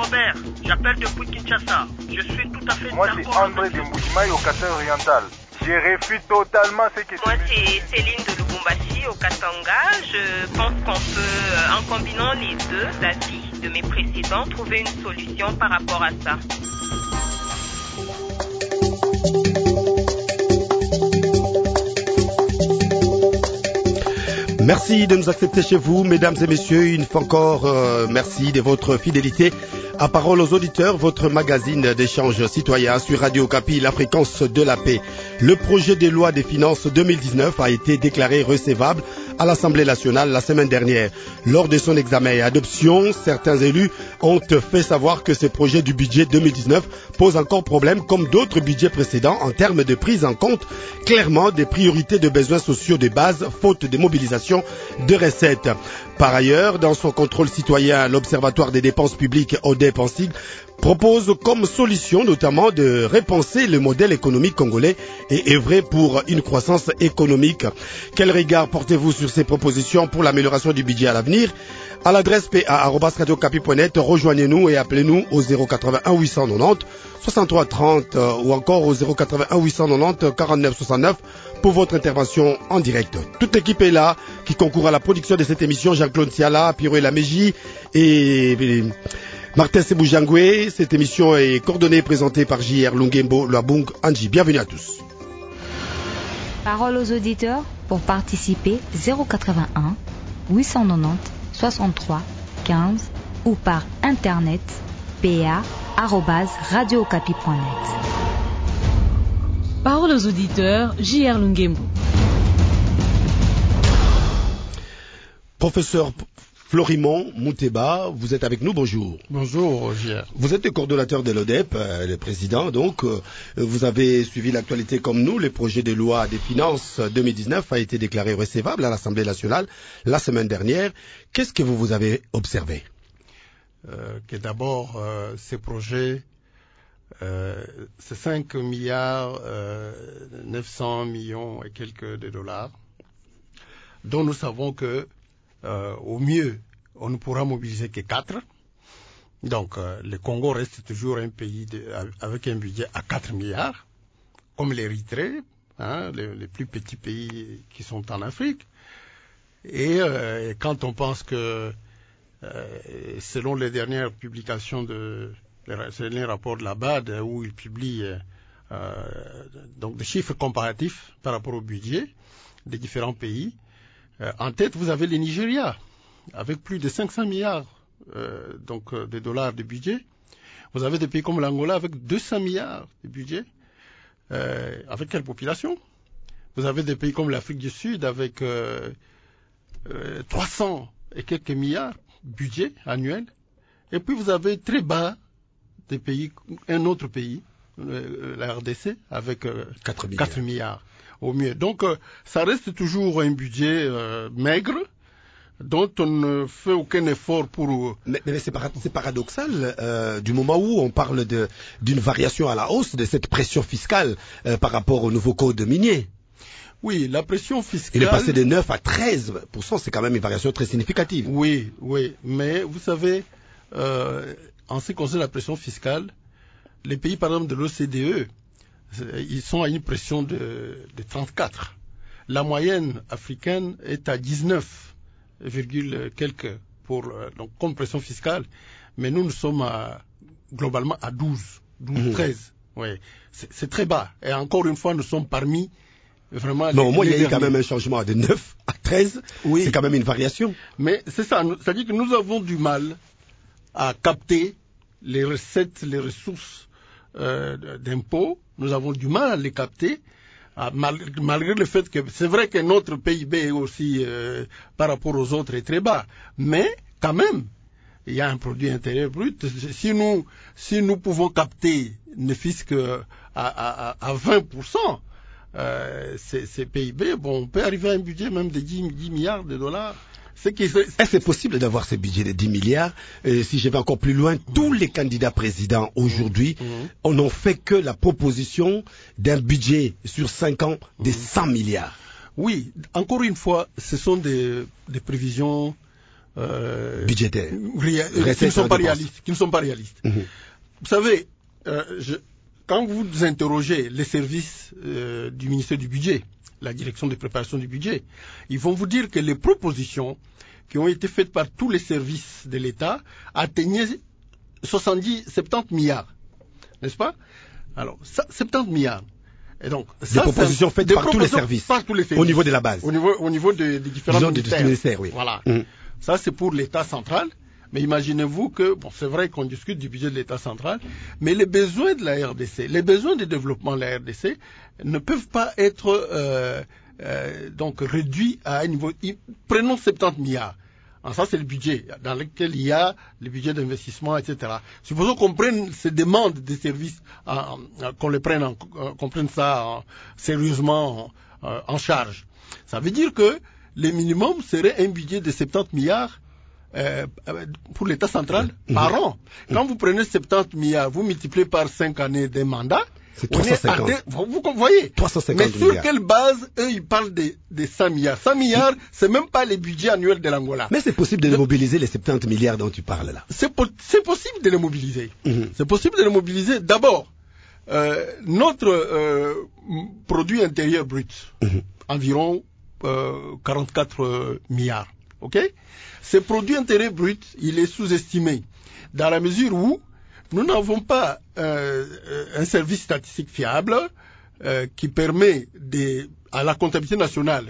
Robert, j'appelle depuis Kinshasa. Je suis tout à fait Moi, d'accord. c'est André de Mbujimaï au Katanga oriental. Je refuse totalement ce que Moi, c'est Céline de Lubumbashi au Katanga. Je pense qu'on peut, en combinant les deux avis de mes précédents, trouver une solution par rapport à ça. Merci de nous accepter chez vous, mesdames et messieurs. Une fois encore, merci de votre fidélité. À Parole aux auditeurs, votre magazine d'échange citoyen sur Radio Okapi, la fréquence de la paix. Le projet de loi des finances 2019 a été déclaré recevable à l'Assemblée nationale la semaine dernière. Lors de son examen et adoption, certains élus ont fait savoir que ce projet du budget 2019 pose encore problème comme d'autres budgets précédents en termes de prise en compte clairement des priorités de besoins sociaux de base, faute de mobilisation de recettes. Par ailleurs, dans son contrôle citoyen, l'Observatoire des dépenses publiques ODEP-ENSIG propose comme solution notamment de repenser le modèle économique congolais et œuvrer pour une croissance économique. Quel regard portez-vous sur ces propositions pour l'amélioration du budget à l'avenir? À l'adresse pa@radiocapi.net, rejoignez-nous et appelez-nous au 081 890 63 30 ou encore au 081 890 49 69 pour votre intervention en direct. Toute l'équipe est là qui concourt à la production de cette émission. Jean-Claude Siala, Pierre Laméji et Martin Seboujangwe. Cette émission est coordonnée et présentée par J.R. Lungembo Luabung Anji. Bienvenue à tous. Parole aux auditeurs pour participer 081 890 63 15 ou par internet pa@radiocapi.net. Parole aux auditeurs, J.R. Lungembo. Professeur Florimond Mouteba, vous êtes avec nous, bonjour. Bonjour, J.R. Vous êtes le coordonnateur de l'ODEP, le président, donc vous avez suivi l'actualité comme nous. Le projet de loi des finances 2019 a été déclaré recevable à l'Assemblée nationale la semaine dernière. Qu'est-ce que vous avez observé? Que d'abord, ces projets, c'est 5 milliards 900 millions et quelques de dollars, dont nous savons que au mieux, on ne pourra mobiliser que 4. Donc, le Congo reste toujours un pays avec un budget à 4 milliards, comme l'Érythrée, les plus petits pays qui sont en Afrique. Et quand on pense que, selon les dernières publications les derniers rapports de la BAD, où ils publient donc des chiffres comparatifs par rapport au budget des différents pays, en tête, vous avez le Nigeria, avec plus de 500 milliards de dollars de budget. Vous avez des pays comme l'Angola avec 200 milliards de budget. Avec quelle population? Vous avez des pays comme l'Afrique du Sud avec 300 et quelques milliards budget annuel. Et puis vous avez très bas des pays, un autre pays, la RDC, avec 4 milliards. Au mieux. Donc, ça reste toujours un budget maigre, dont on ne fait aucun effort pour... Mais c'est paradoxal, du moment où on parle d'une variation à la hausse de cette pression fiscale par rapport au nouveau code minier. Oui, la pression fiscale... Il est passé de 9 à 13%, c'est quand même une variation très significative. Oui, mais vous savez, en ce qui concerne la pression fiscale, les pays, par exemple, de l'OCDE, ils sont à une pression de 34. La moyenne africaine est à 19, quelques donc comme pression fiscale, mais nous sommes globalement à 12, 13. Oui, c'est très bas. Et encore une fois, nous sommes parmi vraiment. Non, moi, il y a eu quand même un changement de 9 à 13. Oui. C'est quand même une variation. Mais c'est ça, c'est-à-dire que nous avons du mal à capter les recettes, les ressources d'impôts. Nous avons du mal à les capter, malgré le fait que c'est vrai que notre PIB aussi, par rapport aux autres, est très bas. Mais, quand même, il y a un produit intérieur brut. Si nous pouvons capter ne fût-ce que à 20%, ces PIB, on peut arriver à un budget même de 10 milliards de dollars. Est-ce que c'est possible d'avoir ce budget de 10 milliards? Si je vais encore plus loin, tous les candidats présidents aujourd'hui n'ont fait que la proposition d'un budget sur 5 ans de 100 milliards. Oui, encore une fois, ce sont des prévisions budgétaires qui ne sont pas réalistes. Vous savez, quand vous interrogez les services du ministère du Budget, la direction de préparation du budget, ils vont vous dire que les propositions qui ont été faites par tous les services de l'État atteignaient 70 milliards. N'est-ce pas? Alors, 70 milliards. Et donc, des propositions faites par tous les services. Au niveau de la base. Au niveau des différents ministères. Oui. Voilà. Ça, c'est pour l'État central. Mais imaginez-vous que, bon, c'est vrai qu'on discute du budget de l'État central, mais les besoins de la RDC, les besoins de développement de la RDC ne peuvent pas être donc réduits à un niveau. Prenons 70 milliards. Alors ça, c'est le budget dans lequel il y a le budget d'investissement, etc. Supposons qu'on prenne ces demandes des services, qu'on prenne ça sérieusement en charge. Ça veut dire que le minimum serait un budget de 70 milliards pour l'État central par an. Quand vous prenez 70 milliards, vous multipliez par 5 années de mandat, c'est 350. Vous voyez 350 mais sur milliards. Quelle base, eux, ils parlent de 100 milliards 100 milliards, c'est même pas le budget annuel de l'Angola. Mais c'est possible de mobiliser les 70 milliards dont tu parles là. C'est possible de les mobiliser. C'est possible de les mobiliser. D'abord, notre produit intérieur brut, environ 44 milliards. Ok? Ce produit intérieur brut, il est sous-estimé dans la mesure où nous n'avons pas un service statistique fiable qui permet à la comptabilité nationale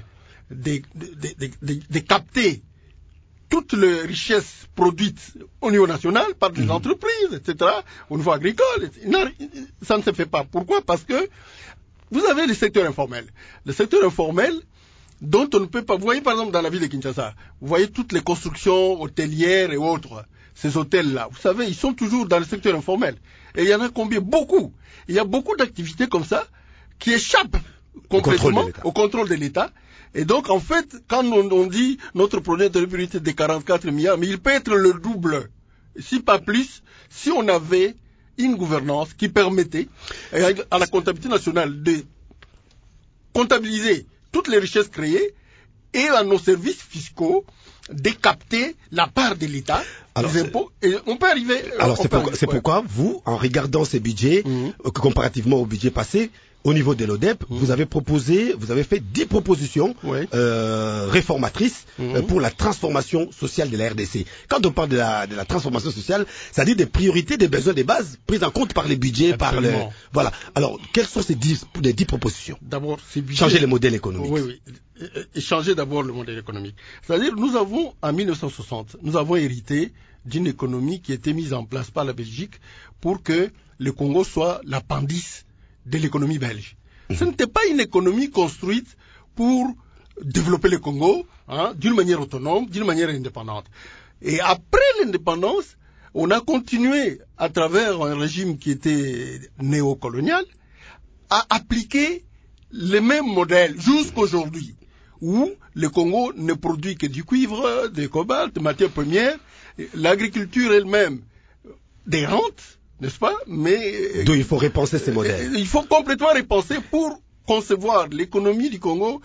de capter toutes les richesses produites au niveau national par des entreprises, etc., au niveau agricole. Ça ne se fait pas. Pourquoi? Parce que vous avez le secteur informel. Le secteur informel dont on ne peut pas... Vous voyez par exemple dans la ville de Kinshasa, vous voyez toutes les constructions hôtelières et autres, ces hôtels-là. Vous savez, ils sont toujours dans le secteur informel. Et il y en a combien? Beaucoup. Il y a beaucoup d'activités comme ça qui échappent complètement au contrôle de l'État. Et donc, en fait, quand on dit notre projet de brut de 44 milliards, mais il peut être le double, si pas plus, si on avait une gouvernance qui permettait à la comptabilité nationale de comptabiliser toutes les richesses créées et à nos services fiscaux de capter la part de l'État, des impôts, et on peut arriver... Alors c'est pourquoi vous, en regardant ces budgets, comparativement au budget passé, au niveau de l'ODEP, vous avez fait 10 propositions réformatrices pour la transformation sociale de la RDC. Quand on parle de la transformation sociale, ça dit des priorités, des besoins de base prises en compte par les budgets, voilà. Alors, quelles sont ces 10 propositions? D'abord, ces budgets... Changer le modèle économique. Oui. Et changer d'abord le modèle économique. C'est-à-dire, nous avons, en 1960, nous avons hérité d'une économie qui a été mise en place par la Belgique pour que le Congo soit l'appendice de l'économie belge. Ce n'était pas une économie construite pour développer le Congo d'une manière autonome, d'une manière indépendante. Et après l'indépendance, on a continué à travers un régime qui était néocolonial à appliquer les mêmes modèles jusqu'aujourd'hui, où le Congo ne produit que du cuivre, du cobalt, des matières premières, l'agriculture elle-même des rentes, n'est-ce pas? Mais donc il faut repenser ces modèles. Il faut complètement repenser pour concevoir l'économie du Congo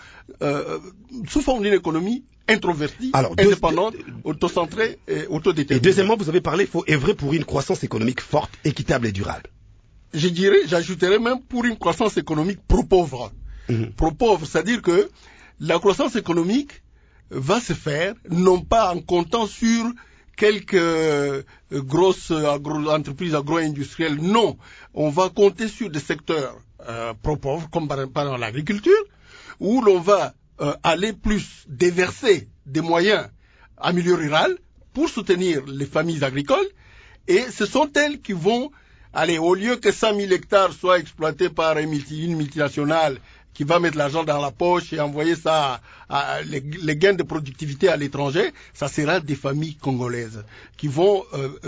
sous forme d'une économie introvertie, indépendante, autocentrée et autodéterminée. Et deuxièmement, vous avez parlé, il faut œuvrer pour une croissance économique forte, équitable et durable. J'ajouterais même pour une croissance économique pro-pauvre. Pro-pauvre, c'est-à-dire que la croissance économique va se faire non pas en comptant sur quelques grosses entreprises agro-industrielles, non. On va compter sur des secteurs pro-pauvres, comme par exemple l'agriculture, où l'on va aller plus déverser des moyens en milieu rural pour soutenir les familles agricoles, et ce sont elles qui vont aller, au lieu que 100 000 hectares soient exploités par une multinationale qui va mettre l'argent dans la poche et envoyer ça les gains de productivité à l'étranger, ça sera des familles congolaises qui vont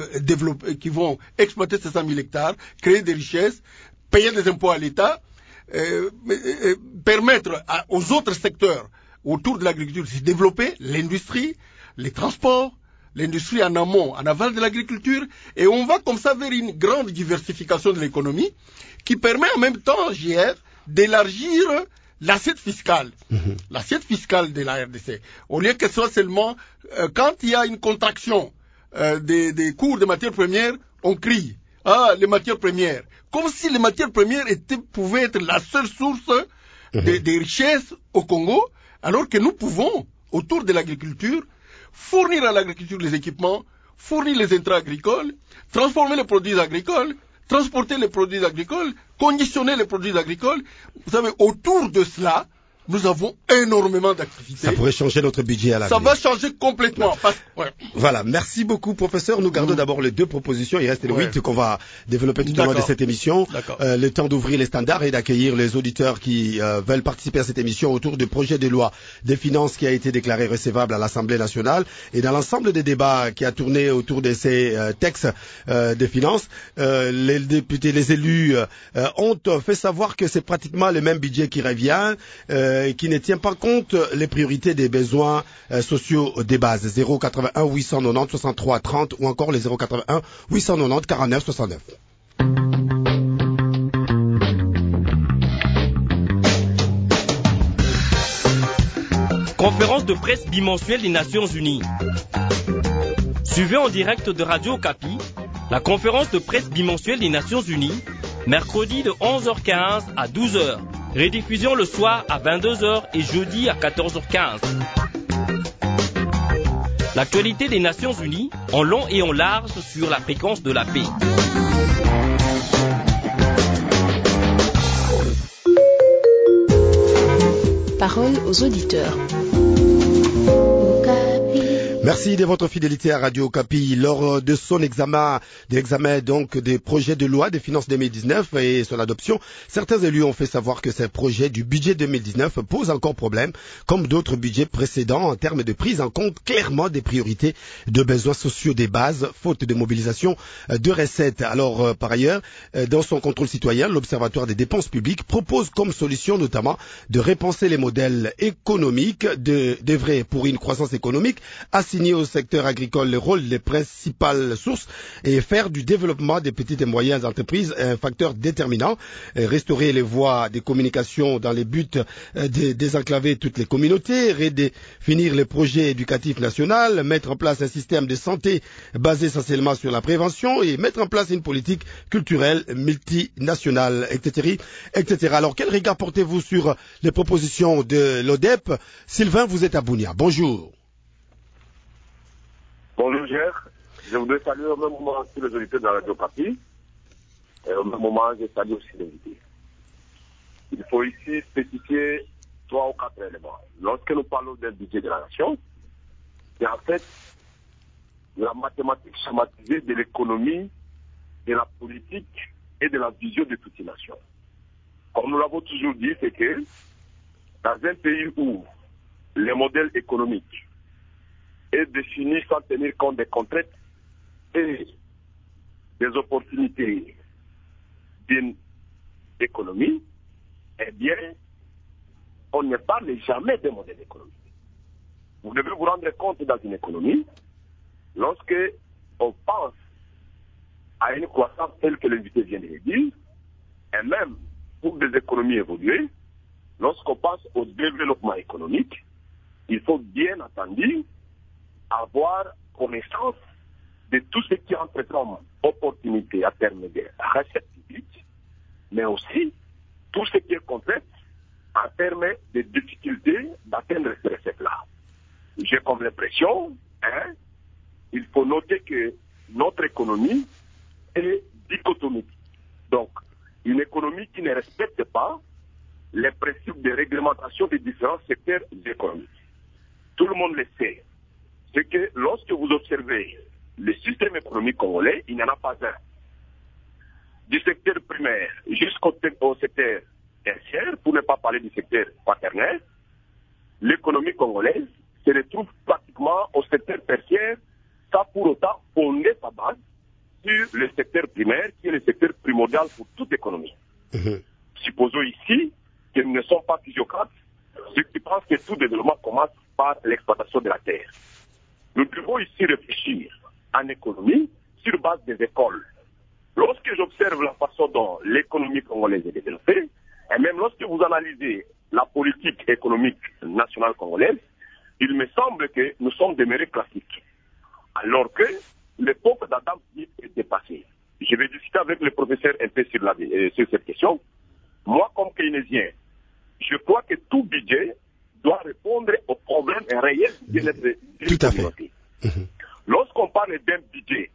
qui vont exploiter ces 100 000 hectares, créer des richesses, payer des impôts à l'État, permettre aux autres secteurs autour de l'agriculture de se développer, l'industrie, les transports, l'industrie en amont, en aval de l'agriculture, et on va comme ça vers une grande diversification de l'économie qui permet en même temps, JR, d'élargir l'assiette fiscale. L'assiette fiscale de la RDC. Au lieu que ce soit seulement, quand il y a une contraction des cours de matières premières, on crie, les matières premières. Comme si les matières premières pouvaient être la seule source des richesses au Congo, alors que nous pouvons, autour de l'agriculture, fournir à l'agriculture les équipements, fournir les intrants agricoles, transformer les produits agricoles, transporter les produits agricoles, conditionner les produits agricoles. Vous savez, autour de cela, nous avons énormément d'activités. Ça pourrait changer notre budget à l'avenir. Ça va changer complètement. Voilà, merci beaucoup, professeur. Nous gardons d'abord les 2 propositions. Il reste les 8 qu'on va développer tout au long de cette émission. Le temps d'ouvrir les standards et d'accueillir les auditeurs qui veulent participer à cette émission autour du projet de loi des finances qui a été déclaré recevable à l'Assemblée nationale. Et dans l'ensemble des débats qui a tourné autour de ces textes des finances, les députés, les élus ont fait savoir que c'est pratiquement le même budget qui revient, qui ne tient pas compte les priorités des besoins sociaux des bases. 081 890 63 30 ou encore les 081 890 49 69. Conférence de presse bimensuelle des Nations Unies. Suivez en direct de Radio Okapi la conférence de presse bimensuelle des Nations Unies, mercredi de 11h15 à 12h. Rediffusion le soir à 22h et jeudi à 14h15. L'actualité des Nations Unies en long et en large sur la fréquence de la paix. Parole aux auditeurs. Merci de votre fidélité à Radio Okapi. Lors de son examen donc des projets de loi des finances 2019 et son adoption, certains élus ont fait savoir que ces projets du budget 2019 posent encore problème, comme d'autres budgets précédents en termes de prise en compte clairement des priorités de besoins sociaux des bases, faute de mobilisation de recettes. Alors, par ailleurs, dans son contrôle citoyen, l'Observatoire des dépenses publiques propose comme solution notamment de repenser les modèles économiques, d'œuvrer pour une croissance économique, assigner au secteur agricole le rôle des principales sources et faire du développement des petites et moyennes entreprises un facteur déterminant, restaurer les voies de communication dans les buts de désenclaver toutes les communautés, redéfinir les projets éducatifs nationaux, mettre en place un système de santé basé essentiellement sur la prévention et mettre en place une politique culturelle multinationale, etc., etc. Alors, quel regard portez-vous sur les propositions de l'ODEP? Sylvain, vous êtes à Bunia. Bonjour. Bonjour, Gérard. Je voudrais saluer au même moment tous les auditeurs de la Radio Okapi. Et au même moment, je salue aussi l'invité. Il faut ici spécifier 3 ou 4 éléments. Lorsque nous parlons d'un budget de la nation, c'est en fait la mathématique schématisée de l'économie, de la politique et de la vision de toute une nation. Comme nous l'avons toujours dit, c'est que dans un pays où les modèles économiques est défini sans tenir compte des contraintes et des opportunités d'une économie, eh bien, on ne parle jamais de modèle économique. Vous devez vous rendre compte dans une économie, lorsque on pense à une croissance telle que l'invité vient de le dire, et même pour des économies évoluées, lorsqu'on pense au développement économique, il faut bien entendu avoir connaissance de tout ce qui entre comme opportunité à terme de recettes publiques, mais aussi tout ce qui est contrainte en termes de difficultés d'atteindre ces recettes-là. J'ai comme l'impression, il faut noter que notre économie est dichotomique. Donc, une économie qui ne respecte pas les principes de réglementation des différents secteurs économiques. Tout le monde le sait. C'est que lorsque vous observez le système économique congolais, il n'y en a pas un. Du secteur primaire jusqu'au secteur tertiaire, pour ne pas parler du secteur quaternaire, l'économie congolaise se retrouve pratiquement au secteur tertiaire, sans pour autant fonder sa base sur le secteur primaire, qui est le secteur primordial pour toute économie. Supposons ici que nous ne sommes pas physiocrates, ceux qui pensent que tout développement commence par l'exploitation de la terre. Nous devons ici réfléchir en économie sur base des écoles. Lorsque j'observe la façon dont l'économie congolaise est développée, et même lorsque vous analysez la politique économique nationale congolaise, il me semble que nous sommes demeurés classiques. Alors que l'époque d'Adam Smith est dépassée. Je vais discuter avec le professeur un peu sur cette question. Moi, comme keynésien, je crois que tout budget doit répondre aux problèmes réels de notre communauté. Lorsqu'on parle d'un budget,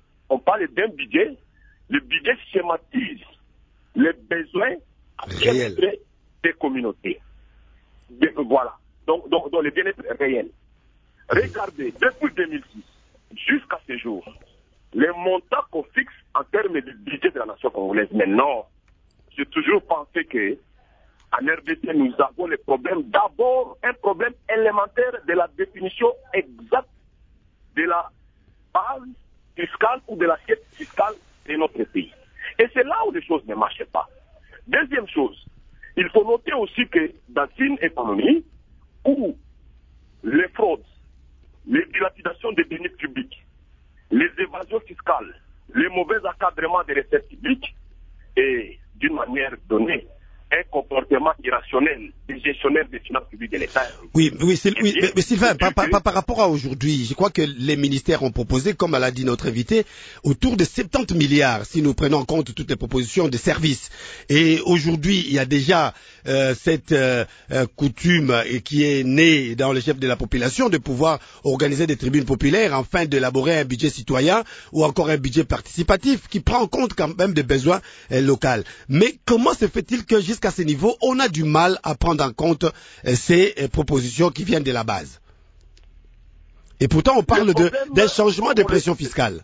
le budget schématise les besoins réels des communautés. Voilà. Donc le bien-être réel. Regardez, depuis 2006 jusqu'à ce jour, les montants qu'on fixe en termes de budget de la nation congolaise. Mais non, j'ai toujours pensé que en RDC, nous avons le problème, d'abord un problème élémentaire de la définition exacte de la base fiscale ou de l'assiette fiscale de notre pays. Et c'est là où les choses ne marchent pas. Deuxième chose, il faut noter aussi que dans une économie où les fraudes, les dilapidations des deniers publics, les évasions fiscales, les mauvais encadrements des recettes publiques et d'une manière donnée, un comportement irrationnel des gestionnaires des finances publiques de l'État. Oui, mais Sylvain, par rapport à aujourd'hui, je crois que les ministères ont proposé, comme l'a dit notre invité, autour de 70 milliards, si nous prenons en compte toutes les propositions de services. Et aujourd'hui, il y a déjà cette coutume qui est née dans les chefs de la population de pouvoir organiser des tribunes populaires afin d'élaborer un budget citoyen ou encore un budget participatif qui prend en compte quand même des besoins locaux. Mais comment se fait-il que jusqu'à ce niveau, on a du mal à prendre en compte ces propositions qui viennent de la base? Et pourtant, on parle d'un changement de pression fiscale.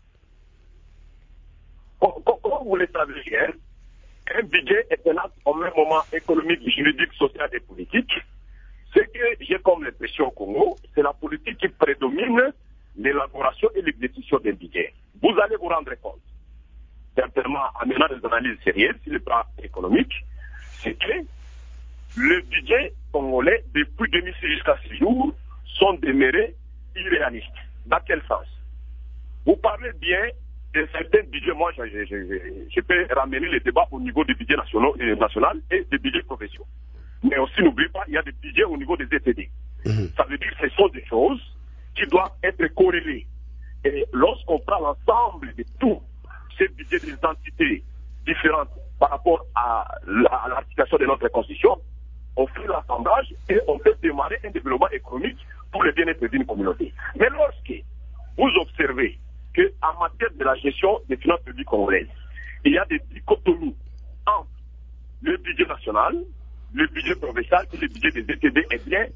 Comme vous le savez, un budget est un acte en même moment économique, juridique, social et politique. Ce que j'ai comme l'impression au Congo, c'est la politique qui prédomine l'élaboration et l'exécution d'un budget. Vous allez vous rendre compte, certainement en menant des analyses sérieuses sur le plan économique, c'est que le budget congolais, depuis 2006 jusqu'à ce jour, sont demeurés irréalistes. Dans quel sens? Vous parlez bien de certains budgets. Moi, je peux ramener le débat au niveau des budgets national et des budgets provinciaux. Mais aussi, n'oubliez pas, il y a des budgets au niveau des ETD. Ça veut dire que ce sont des choses qui doivent être corrélées. Et lorsqu'on prend l'ensemble de tous ces budgets des entités différentes par rapport à l'articulation de notre constitution, on fait l'assemblage et on peut démarrer un développement économique pour le bien-être d'une communauté. Mais lorsque vous observez qu'en matière de la gestion des finances publiques congolaises, il y a des dichotomies entre le budget national, le budget provincial et le budget des ETD, eh bien,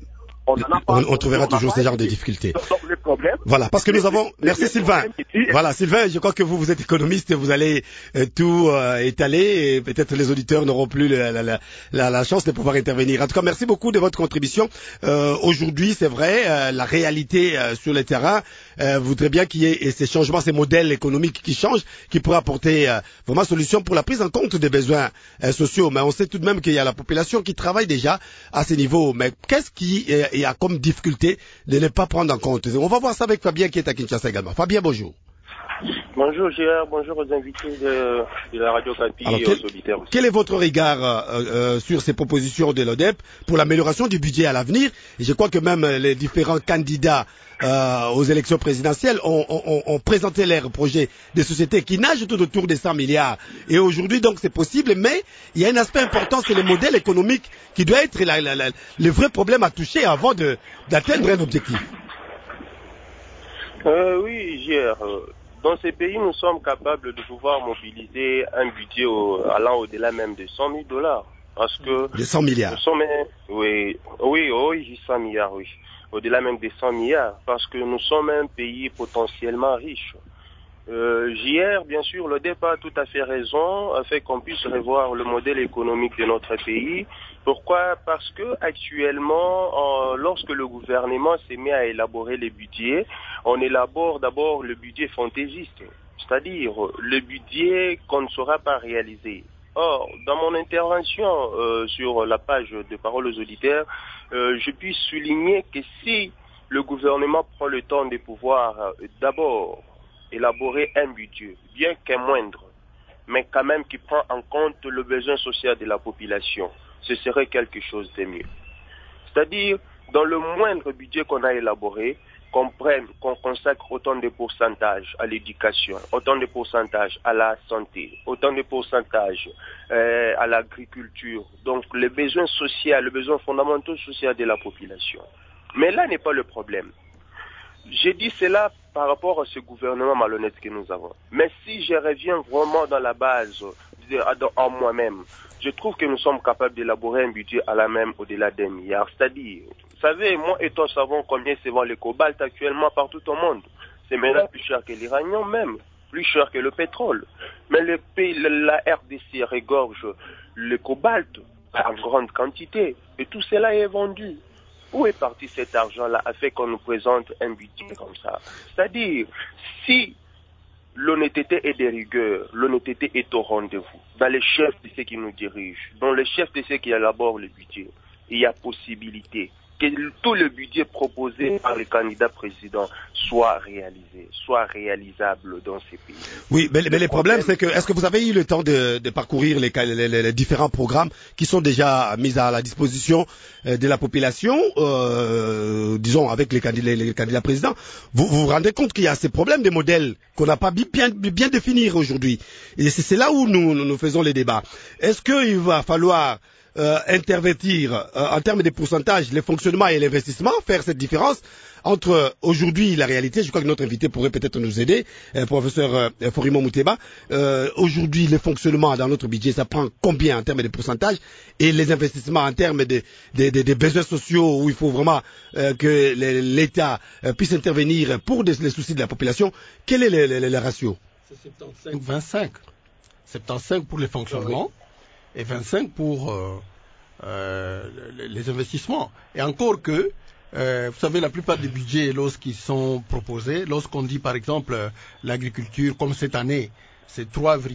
on trouvera toujours ce genre de difficultés. Voilà, parce que nous avons... Merci Sylvain. Voilà, Sylvain, je crois que vous êtes économiste, vous allez tout étaler et peut-être les auditeurs n'auront plus la chance de pouvoir intervenir. En tout cas, merci beaucoup de votre contribution. Aujourd'hui, c'est vrai, la réalité sur le terrain voudrait bien qu'il y ait ces changements, ces modèles économiques qui changent, qui pourraient apporter vraiment solution pour la prise en compte des besoins sociaux. Mais on sait tout de même qu'il y a la population qui travaille déjà à ce niveau. Mais qu'est-ce qui y a comme difficulté de ne pas prendre en compte? On va voir ça avec Fabien qui est à Kinshasa également. Fabien, bonjour. Bonjour Gérard, bonjour aux invités de la Radio Capi et aux auditeurs aussi. Quel est votre regard sur ces propositions de l'ODEP pour l'amélioration du budget à l'avenir? Et je crois que même les différents candidats aux élections présidentielles ont présenté leurs projets de société qui nagent tout autour des 100 milliards. Et aujourd'hui, donc, c'est possible, mais il y a un aspect important, c'est le modèle économique qui doit être le vrai problème à toucher avant d'atteindre un objectif. Oui, Gérard. Dans ces pays, nous sommes capables de pouvoir mobiliser un budget allant au-delà même de $100 000. Parce que... De 100 milliards. Nous sommes, oui, 100 milliards, oui. Au-delà même des 100 milliards. Parce que nous sommes un pays potentiellement riche. JR, bien sûr, le débat a tout à fait raison, afin qu'on puisse revoir le modèle économique de notre pays. Pourquoi? Parce que actuellement, lorsque le gouvernement s'est mis à élaborer les budgets, on élabore d'abord le budget fantaisiste, c'est-à-dire le budget qu'on ne saura pas réaliser. Or, dans mon intervention sur la page de Parole aux auditeurs, je puis souligner que si le gouvernement prend le temps de pouvoir d'abord élaborer un budget, bien qu'un moindre, mais quand même qui prend en compte le besoin social de la population, ce serait quelque chose de mieux. C'est-à-dire, dans le moindre budget qu'on a élaboré, qu'on consacre autant de pourcentages à l'éducation, autant de pourcentages à la santé, autant de pourcentages à l'agriculture, donc les besoins sociaux, les besoins fondamentaux sociaux de la population. Mais là n'est pas le problème. J'ai dit cela par rapport à ce gouvernement malhonnête que nous avons. Mais si je reviens vraiment dans la base, en moi-même, je trouve que nous sommes capables d'élaborer un budget à la même au-delà d'un milliard. C'est-à-dire, vous savez, moi et toi savons combien se vend le cobalt actuellement partout au monde. C'est maintenant plus cher que l'Iranien même, plus cher que le pétrole. Mais le pays, la RDC regorge le cobalt en grande quantité. Et tout cela est vendu. Où est parti cet argent-là afin qu'on nous présente un budget comme ça? C'est-à-dire, si l'honnêteté est de rigueur, l'honnêteté est au rendez-vous, dans les chefs de ceux qui nous dirigent, dans les chefs de ceux qui élaborent le budget, il y a possibilité que tout le budget proposé par le candidat président soit réalisé, soit réalisable dans ces pays. Oui, mais le problème, c'est que, est-ce que vous avez eu le temps de parcourir les différents programmes qui sont déjà mis à la disposition de la population, disons, avec les candidats présidents? Vous vous rendez compte qu'il y a ces problèmes de modèles qu'on n'a pas bien définir aujourd'hui. Et c'est là où nous faisons les débats. Est-ce qu'il va falloir intervertir en termes de pourcentage les fonctionnements et l'investissement, faire cette différence entre aujourd'hui la réalité? Je crois que notre invité pourrait peut-être nous aider, professeur Forimo Mouteba. Aujourd'hui, le fonctionnement dans notre budget, ça prend combien en termes de pourcentage, et les investissements en termes des besoins sociaux où il faut vraiment que l'État puisse intervenir pour les soucis de la population, quel est le ratio? C'est 75-25. 75 pour les fonctionnements et 25 pour les investissements. Et encore que, vous savez, la plupart des budgets, lorsqu'ils sont proposés, lorsqu'on dit par exemple l'agriculture, comme cette année, c'est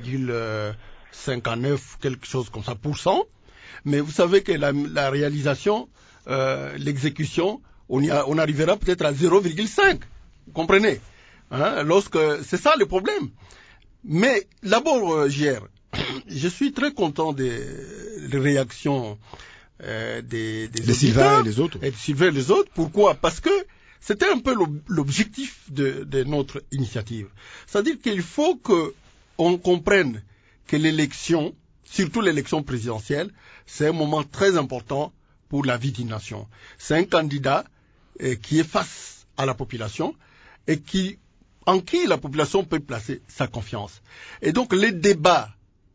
3,59, quelque chose comme ça, %. Mais vous savez que la réalisation, l'exécution, on arrivera peut-être à 0,5. Vous comprenez? C'est ça le problème. Mais d'abord, JR, je suis très content des réactions des Sylvain et les autres. Et de Sylvain et les autres. Pourquoi? Parce que c'était un peu l'objectif de notre initiative. C'est-à-dire qu'il faut qu'on comprenne que l'élection, surtout l'élection présidentielle, c'est un moment très important pour la vie d'une nation. C'est un candidat qui est face à la population et en qui la population peut placer sa confiance. Et donc les débats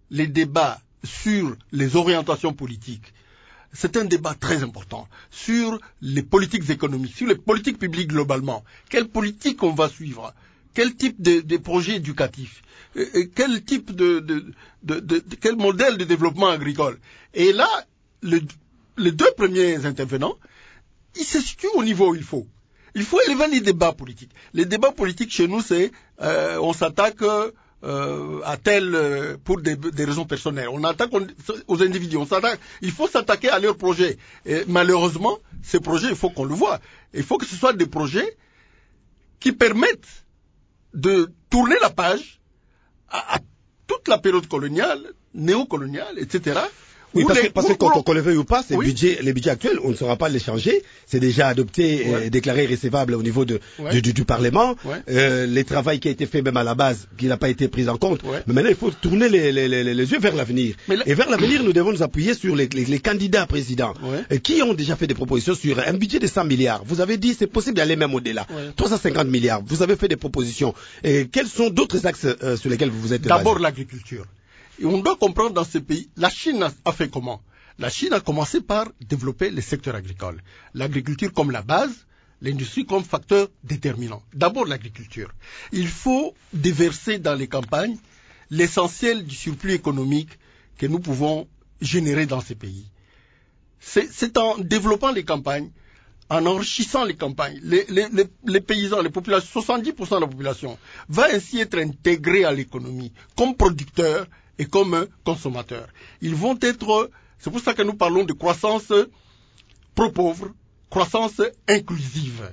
sur les orientations politiques, c'est un débat très important. Sur les politiques économiques, sur les politiques publiques globalement. Quelle politique on va suivre? Quel type de projet éducatif? Quel type quel modèle de développement agricole? Et là, les deux premiers intervenants, ils se situent au niveau où il faut. Il faut élever les débats politiques. Les débats politiques chez nous, c'est on s'attaque à tel pour des raisons personnelles. On attaque aux individus. Il faut s'attaquer à leurs projets. Et malheureusement, ces projets, il faut qu'on le voit. Il faut que ce soit des projets qui permettent de tourner la page à toute la période coloniale, néocoloniale, etc. Oui, parce que qu'on le veuille ou pas, les budgets actuels, on ne saura pas les changer. C'est déjà adopté et déclaré recevable au niveau du Parlement. Le travail qui a été fait même à la base, qui n'a pas été pris en compte. Mais maintenant, il faut tourner les yeux vers l'avenir. Et vers l'avenir, nous devons nous appuyer sur les candidats présidents qui ont déjà fait des propositions sur un budget de 100 milliards. Vous avez dit c'est possible d'aller même au-delà. 350 milliards. Vous avez fait des propositions. Et quels sont d'autres axes sur lesquels vous vous êtes basé? D'abord l'agriculture. Et on doit comprendre dans ces pays, la Chine a fait comment? La Chine a commencé par développer le secteur agricole. L'agriculture comme la base, l'industrie comme facteur déterminant. D'abord l'agriculture. Il faut déverser dans les campagnes l'essentiel du surplus économique que nous pouvons générer dans ces pays. C'est en développant les campagnes, en enrichissant les campagnes, les paysans, les populations, 70% de la population va ainsi être intégrée à l'économie comme producteur et comme consommateurs. Ils vont être, c'est pour ça que nous parlons de croissance pro-pauvre, croissance inclusive.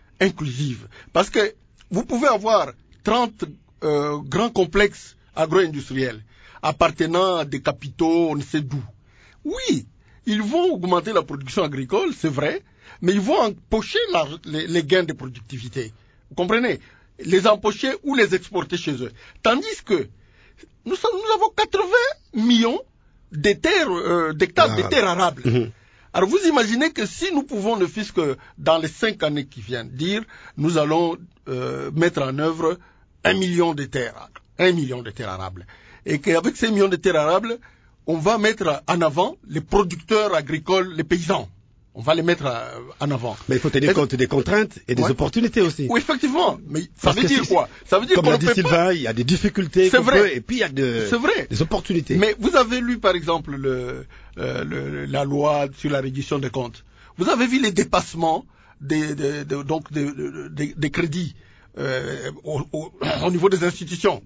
Parce que vous pouvez avoir 30 grands complexes agro-industriels appartenant à des capitaux, on ne sait d'où. Oui, ils vont augmenter la production agricole, c'est vrai, mais ils vont empocher les gains de productivité. Vous comprenez? Les empocher ou les exporter chez eux. Tandis que nous avons 80 millions d'hectares de terres arables. Alors vous imaginez que si nous pouvons, ne fût-ce que dans les 5 années qui viennent, dire nous allons mettre en œuvre 1 million de terres arables, et qu'avec ces millions de terres arables, on va mettre en avant les producteurs agricoles, les paysans. On va les mettre en avant. Mais il faut tenir compte des contraintes et des opportunités aussi. Oui, effectivement. Mais ça veut dire quoi? Ça veut dire comme l'a dit Sylvain, il y a des difficultés. C'est vrai. Et puis il y a des opportunités. Mais vous avez lu, par exemple, la loi sur la reddition des comptes. Vous avez vu les dépassements des crédits au niveau des institutions.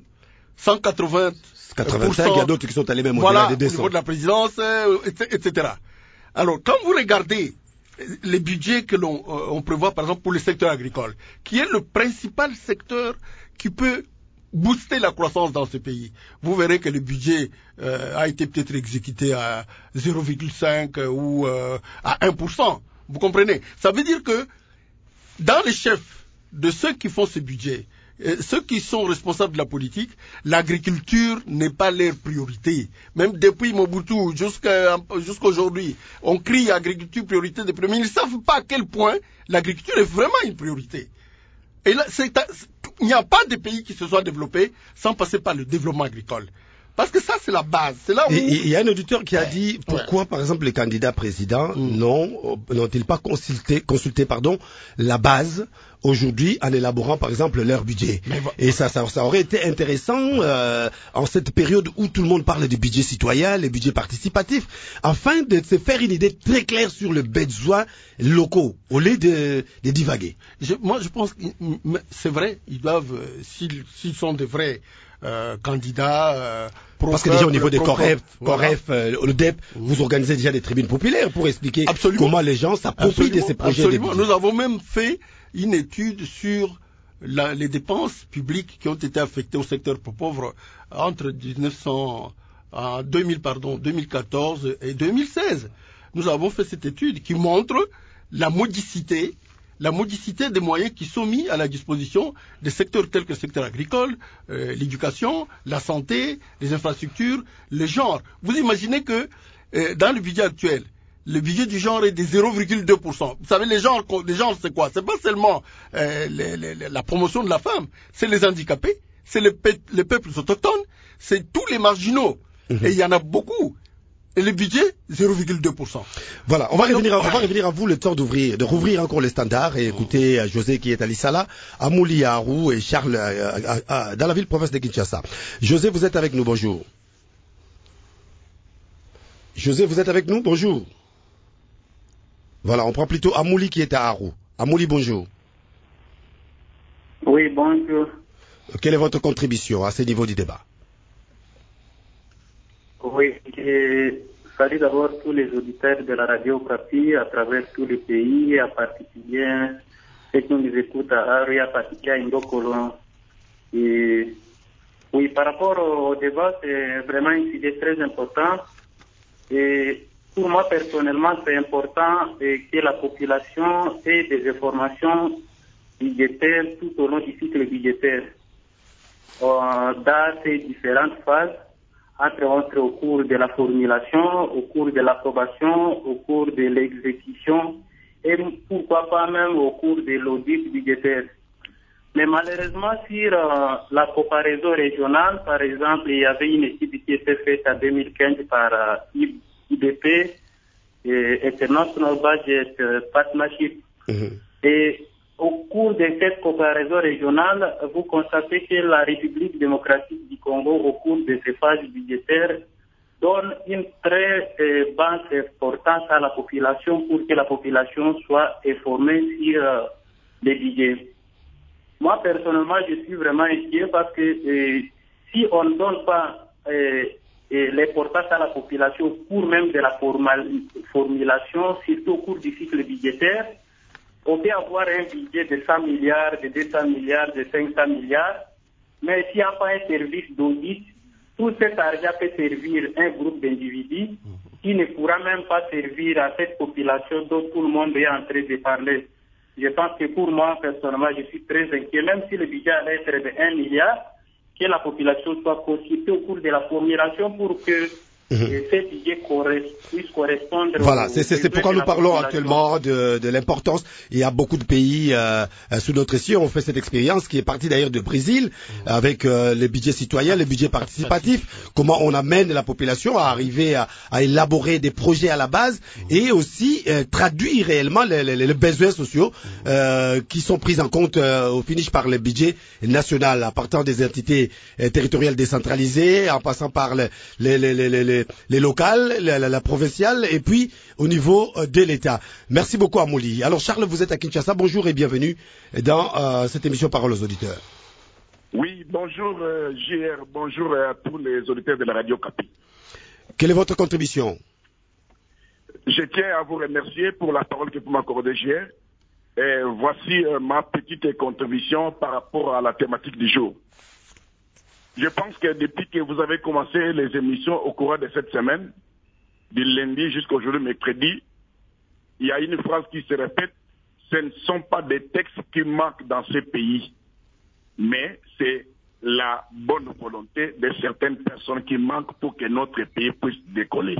85, il y a d'autres qui sont allés même au-delà des 200. Au niveau de la présidence, etc. Alors, quand vous regardez les budgets que l'on prévoit, par exemple, pour le secteur agricole, qui est le principal secteur qui peut booster la croissance dans ce pays, vous verrez que le budget a été peut-être exécuté à 0,5 ou à 1%. Vous comprenez? Ça veut dire que dans les chefs de ceux qui font ce budget, ceux qui sont responsables de la politique, l'agriculture n'est pas leur priorité. Même depuis Mobutu jusqu'à aujourd'hui, on crie agriculture priorité des premiers. Ils ne savent pas à quel point l'agriculture est vraiment une priorité. Et là, il n'y a pas de pays qui se soit développé sans passer par le développement agricole. Parce que ça, c'est la base. C'est là où... il y a un auditeur qui a dit pourquoi, par exemple, les candidats présidents n'ont-ils pas consulté la base aujourd'hui en élaborant, par exemple, leur budget. Et ça aurait été intéressant en cette période où tout le monde parle de budget citoyen, les budgets participatifs, afin de se faire une idée très claire sur les besoins locaux, au lieu de divaguer. Moi, je pense que c'est vrai, ils doivent, s'ils sont des vrais candidats... Parce que déjà au niveau des Coref, le DEP, vous organisez déjà des tribunes populaires pour expliquer comment les gens s'approprient de ces projets. Absolument. Nous avons même fait une étude sur les dépenses publiques qui ont été affectées au secteur pauvre entre 2014 et 2016. Nous avons fait cette étude qui montre la modicité des moyens qui sont mis à la disposition des secteurs tels que le secteur agricole, l'éducation, la santé, les infrastructures, le genre. Vous imaginez que dans le budget actuel, le budget du genre est de 0,2%. Vous savez, les genres c'est quoi? C'est pas seulement la promotion de la femme, c'est les handicapés, c'est les peuples autochtones, c'est tous les marginaux. Et il y en a beaucoup. Et le budget, 0,2%. Voilà, on va revenir à vous le temps de rouvrir encore les standards et écouter José qui est à Lissala, Amouli à Arou et Charles dans la ville-province de Kinshasa. José, vous êtes avec nous, bonjour. José, vous êtes avec nous, bonjour. Voilà, on prend plutôt Amouli qui est à Arou. Amouli, bonjour. Oui, bonjour. Quelle est votre contribution à ce niveau du débat? Oui, je salue d'abord tous les auditeurs de la radio Okapi à travers tous les pays, en particulier ceux qui nous écoutent à Arou, en particulier à Indokolo. Et oui, par rapport au débat, c'est vraiment un sujet très important. Et pour moi, personnellement, c'est important que la population ait des informations budgétaires tout au long du cycle budgétaire. Dans ces différentes phases, entre au cours de la formulation, au cours de l'approbation, au cours de l'exécution et pourquoi pas même au cours de l'audit budgétaire. Mais malheureusement, sur la comparaison régionale, par exemple, il y avait une étude qui était faite en 2015 par IBP, International Budget Partnership. Et au cours de cette comparaison régionale, vous constatez que la République démocratique du Congo, au cours de ces phases budgétaires, donne une très basse importance à la population pour que la population soit informée sur les budgets. Moi, personnellement, je suis vraiment inquiet parce que si on ne donne pas l'importance à la population au cours même de la formulation, surtout au cours du cycle budgétaire, on peut avoir un budget de 100 milliards, de 200 milliards, de 500 milliards, mais s'il n'y a pas un service d'audit, tout cet argent peut servir un groupe d'individus qui ne pourra même pas servir à cette population dont tout le monde est en train de parler. Je pense que pour moi, personnellement, je suis très inquiet, même si le budget allait être de 1 milliard, que la population soit consultée au cours de la formulation pour que ce budget puisse correspondre. Voilà, c'est pourquoi nous parlons actuellement de l'importance. Il y a beaucoup de pays sous notre cieux ont fait cette expérience qui est partie d'ailleurs de Brésil avec les budgets citoyens, les budgets participatifs. Comment on amène la population à arriver à élaborer des projets à la base et aussi traduire réellement les besoins sociaux qui sont pris en compte au finish par le budget national, à partir des entités territoriales décentralisées, en passant par les locales, la provinciale et puis au niveau de l'État. Merci beaucoup Amouli. Alors Charles, vous êtes à Kinshasa, bonjour et bienvenue dans cette émission Parole aux auditeurs. Oui, bonjour JR, bonjour à tous les auditeurs de la Radio Kapi. Quelle est votre contribution? Je tiens à vous remercier pour la parole que vous m'accordez JR. Et voici ma petite contribution par rapport à la thématique du jour. Je pense que depuis que vous avez commencé les émissions au cours de cette semaine, du lundi jusqu'à aujourd'hui, mercredi, il y a une phrase qui se répète, ce ne sont pas des textes qui manquent dans ce pays, mais c'est la bonne volonté de certaines personnes qui manquent pour que notre pays puisse décoller.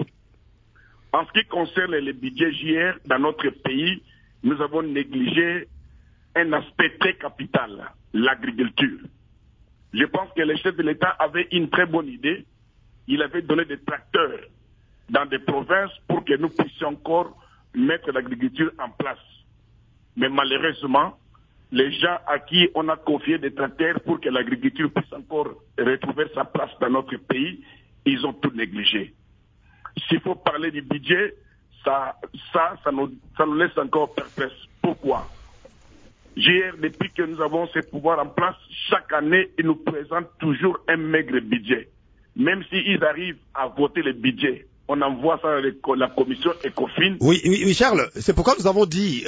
En ce qui concerne les budgets JR dans notre pays, nous avons négligé un aspect très capital, l'agriculture. Je pense que le chef de l'État avait une très bonne idée. Il avait donné des tracteurs dans des provinces pour que nous puissions encore mettre l'agriculture en place. Mais malheureusement, les gens à qui on a confié des tracteurs pour que l'agriculture puisse encore retrouver sa place dans notre pays, ils ont tout négligé. S'il faut parler du budget, ça nous laisse encore perplexes. Pourquoi? JR, depuis que nous avons ces pouvoirs en place, chaque année, ils nous présentent toujours un maigre budget. Même s'ils arrivent à voter le budget, on envoie ça à la commission ECOFIN. Oui, Charles, c'est pourquoi nous avons dit,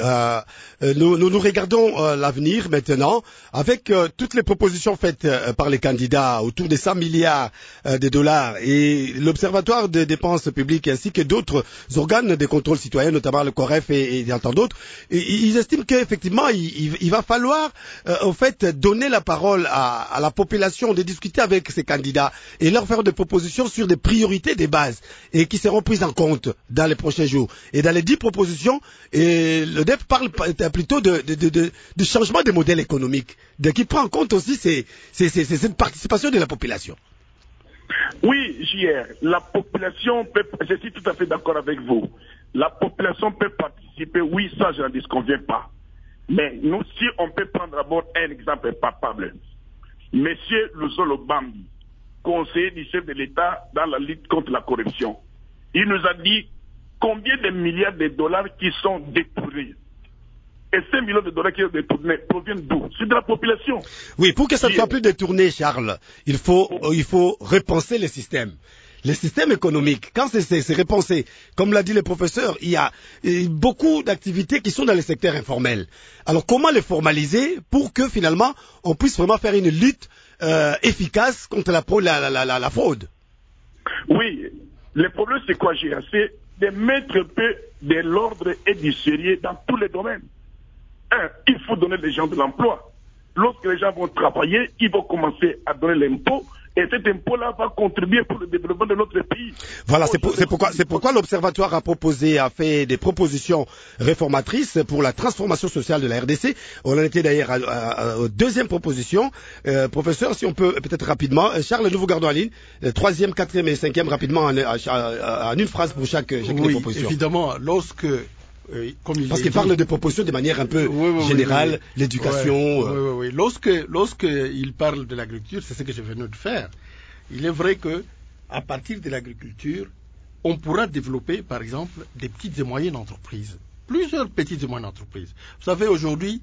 nous regardons l'avenir maintenant, avec toutes les propositions faites par les candidats autour des 100 milliards de dollars et l'Observatoire des dépenses publiques ainsi que d'autres organes de contrôle citoyen, notamment le COREF et tant d'autres. Ils estiment qu'effectivement, il va falloir au fait donner la parole à la population, de discuter avec ces candidats et leur faire des propositions sur des priorités des bases et qui seront prises en compte dans les prochains jours. Et dans les 10 propositions, le DEP parle plutôt de changement des modèles économiques, qui prend en compte aussi cette participation de la population. Oui, JR, la population peut, je suis tout à fait d'accord avec vous, la population peut participer, oui, ça je n'en disconviens pas. Mais nous, si on peut prendre d'abord un exemple palpable, Monsieur Luzolo Bambi, conseiller du chef de l'État dans la lutte contre la corruption, il nous a dit combien de milliards de dollars qui sont détournés. Et ces millions de dollars qui sont détournés proviennent d'où? C'est de la population. Oui, pour que ça ne soit plus détourné, Charles, il faut repenser les systèmes. Les systèmes économiques, quand c'est repensé, comme l'a dit le professeur, il y a beaucoup d'activités qui sont dans le secteur informel. Alors comment les formaliser pour que finalement on puisse vraiment faire une lutte efficace contre la fraude? Oui, le problème c'est quoi, Gérard? C'est de mettre un peu de l'ordre et du sérieux dans tous les domaines. Il faut donner les gens de l'emploi. Lorsque les gens vont travailler, ils vont commencer à donner l'impôt. Et cet impôt-là va contribuer pour le développement de notre pays. Voilà, c'est pourquoi l'Observatoire a fait des propositions réformatrices pour la transformation sociale de la RDC. On en était d'ailleurs à deuxième proposition. Professeur, si on peut peut-être rapidement. Charles, nous vous gardons en ligne. Troisième, quatrième et cinquième rapidement en une phrase pour chaque proposition. Oui, évidemment, lorsque... Parce qu'il parle de propositions de manière un peu générale, l'éducation. Oui. Lorsque il parle de l'agriculture, c'est ce que je venais de faire. Il est vrai que à partir de l'agriculture, on pourra développer, par exemple, des petites et moyennes entreprises. Plusieurs petites et moyennes entreprises. Vous savez, aujourd'hui,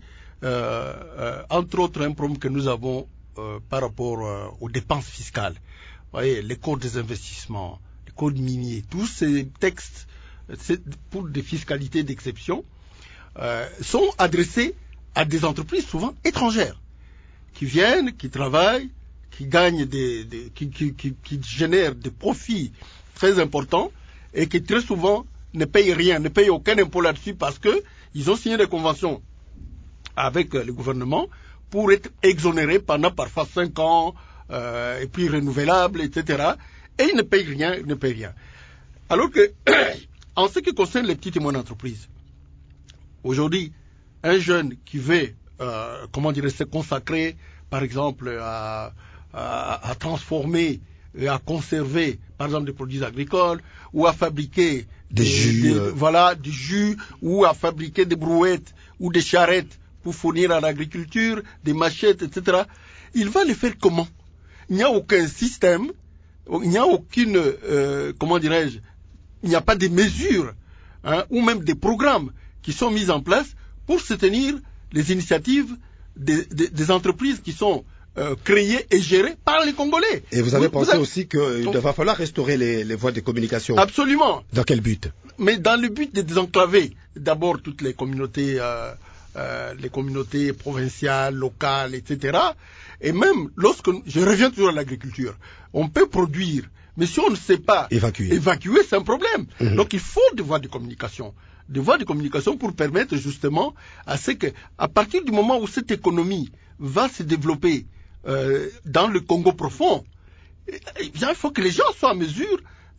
entre autres, un problème que nous avons par rapport aux dépenses fiscales. Vous voyez, les codes des investissements, les codes miniers, tous ces textes pour des fiscalités d'exception sont adressés à des entreprises souvent étrangères qui viennent, qui travaillent, qui gagnent qui génèrent des profits très importants et qui très souvent ne payent rien, ne payent aucun impôt là-dessus parce qu'ils ont signé des conventions avec le gouvernement pour être exonérés pendant parfois 5 ans, et puis renouvelables, etc. Et ils ne payent rien, Alors que, en ce qui concerne les petites et moyennes entreprises, aujourd'hui, un jeune qui veut, se consacrer, par exemple, à transformer et à conserver, par exemple, des produits agricoles, ou à fabriquer du jus, ou à fabriquer des brouettes ou des charrettes pour fournir à l'agriculture, des machettes, etc. Il va le faire comment? Il n'y a aucun système, il n'y a aucune, il n'y a pas de mesures, ou même des programmes qui sont mis en place pour soutenir les initiatives des entreprises qui sont créées et gérées par les Congolais. Et vous avez pensé aussi qu'il va falloir restaurer les voies de communication? Absolument. Dans quel but? Mais dans le but de désenclaver d'abord toutes les communautés provinciales, locales, etc. Et même lorsque, je reviens toujours à l'agriculture, on peut produire, mais si on ne sait pas évacuer, c'est un problème. Donc il faut des voies de communication. Des voies de communication pour permettre justement à ce que, à partir du moment où cette économie va se développer dans le Congo profond, il faut que les gens soient en mesure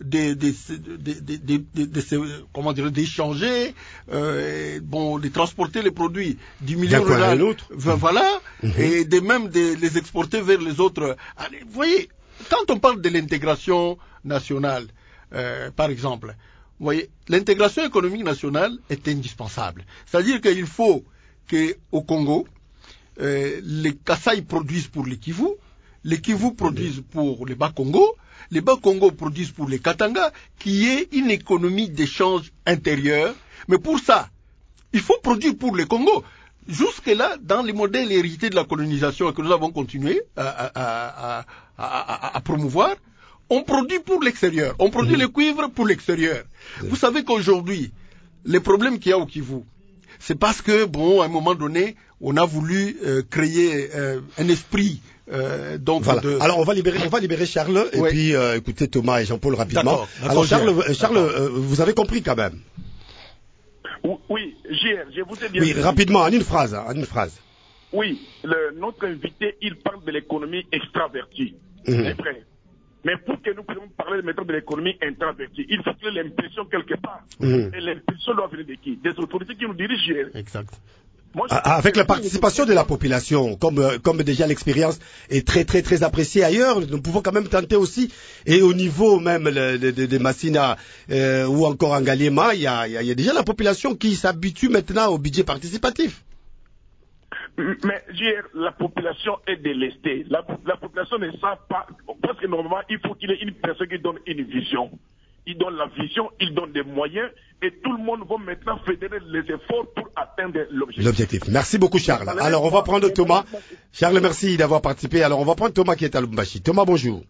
d'échanger, de transporter les produits du milieu rural à l'autre. Et de les exporter vers les autres. Allez, vous voyez, quand on parle de l'intégration nationale, par exemple, vous voyez, l'intégration économique nationale est indispensable. C'est-à-dire qu'il faut qu'au Congo, les Kasaï produisent pour les Kivu produisent pour les Bas-Congo, les Bas-Congo produisent pour les Katanga, qui est une économie d'échange intérieur. Mais pour ça, il faut produire pour les Congo. Jusque-là, dans les modèles hérités de la colonisation que nous avons continué à promouvoir, on produit pour l'extérieur. On produit le cuivre pour l'extérieur. Vous savez qu'aujourd'hui, les problèmes qu'il y a au Kivu, c'est parce que, à un moment donné, on a voulu créer un esprit. Alors on va libérer Charles et puis écoutez Thomas et Jean-Paul rapidement. Alors Charles, vous avez compris quand même. Oui, je vous ai bien. Oui, rapidement, en une phrase. Oui, notre invité, il parle de l'économie extravertie. C'est vrai. Mais pour que nous puissions parler maintenant de l'économie intravertie, il faut qu'il y ait l'impression quelque part. Et l'impression doit venir de qui? Des autorités qui nous dirigent. Exact. Avec la participation de la population, comme déjà l'expérience est très très très appréciée ailleurs, nous pouvons quand même tenter aussi, et au niveau même de Massina ou encore en Ngaliema, il y a déjà la population qui s'habitue maintenant au budget participatif. Mais la population est délestée. La population ne sent pas, parce que normalement il faut qu'il y ait une personne qui donne une vision. Il donne la vision, il donne des moyens, et tout le monde va maintenant fédérer les efforts pour atteindre l'objectif. Merci beaucoup Charles. Alors on va prendre Thomas. Charles, merci d'avoir participé. Alors on va prendre Thomas qui est à Lubumbashi. Thomas, bonjour.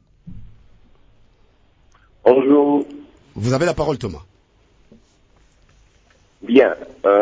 Bonjour. Vous avez la parole Thomas. Bien.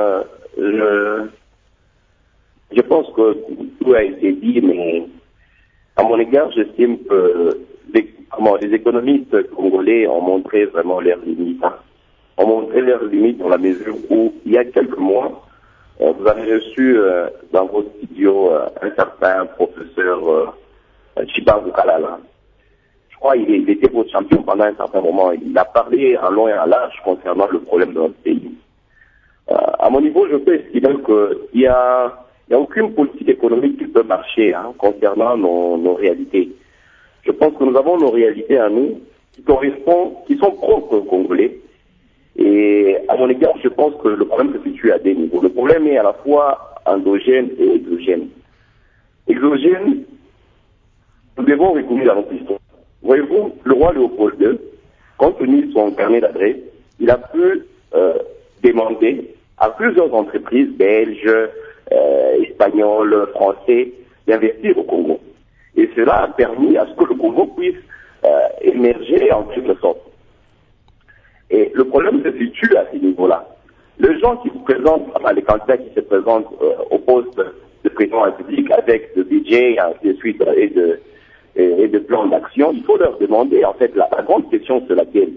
Je pense que tout a été dit, mais à mon égard, j'estime que les économistes congolais ont montré vraiment leurs limites. Ont montré leurs limites dans la mesure où, il y a quelques mois, vous avez reçu dans votre studio un certain professeur Chibangu Kalala. Je crois qu'il était votre champion pendant un certain moment. Il a parlé en long et en large concernant le problème de notre pays. À mon niveau, je peux estimer qu'il y a aucune politique économique qui peut marcher concernant nos réalités. Je pense que nous avons nos réalités à nous qui sont propres aux Congolais. Et à mon égard, je pense que le problème se situe à deux niveaux. Le problème est à la fois endogène et exogène. Exogène, nous devons reconnaître à notre histoire. Voyez-vous, le roi Léopold II, compte tenu de son carnet d'adresse, il a pu demander à plusieurs entreprises belges, espagnoles, français, d'investir au Congo. Et cela a permis à ce que le Congo puisse émerger en quelque sorte. Et le problème se situe à ce niveau-là. Les gens qui se présentent, les candidats qui se présentent au poste de président de la République avec de budget, de suite et de plan d'action, il faut leur demander, en fait, la grande question sur laquelle,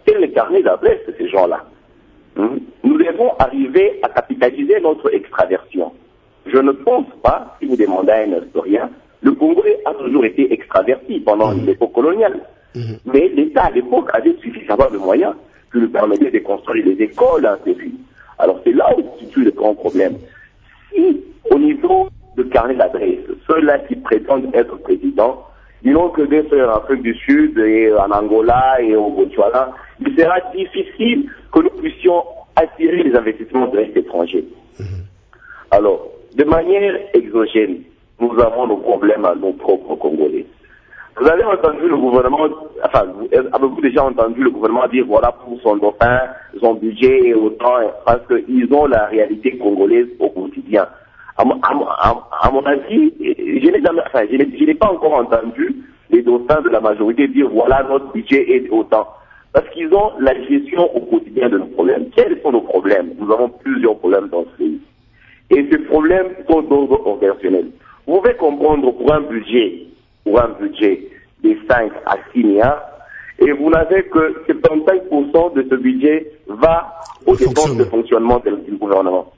c'est le carnet d'adresse de ces gens-là. Nous devons arriver à capitaliser notre extraversion. Je ne pense pas, si vous demandez à un historien, le Congo a toujours été extraverti pendant l'époque coloniale. Mais l'État à l'époque avait suffisamment de moyens qui lui permettaient de construire des écoles, ainsi de suite. Alors c'est là où se situe le grand problème. Si au niveau de carnet d'adresse, ceux-là qui prétendent être présidents, disons que bien sûr en Afrique du Sud et en Angola et au Botswana, il sera difficile que nous puissions attirer les investissements directs étrangers. Alors, de manière exogène, nous avons nos problèmes à nos propres Congolais. Vous avez entendu le gouvernement, enfin, avez-vous déjà entendu le gouvernement dire voilà pour son dauphin, son budget et autant, parce qu'ils ont la réalité congolaise au quotidien. À mon avis, je n'ai pas encore entendu les dauphins de la majorité dire voilà notre budget est autant. Parce qu'ils ont la gestion au quotidien de nos problèmes. Quels sont nos problèmes? Nous avons plusieurs problèmes dans ce pays. Et ces problèmes sont d'ordre organisationnel. Vous pouvez comprendre pour un budget de 5 à 6 milliards, et vous n'avez que 75% de ce budget va aux dépenses de fonctionnement du gouvernement.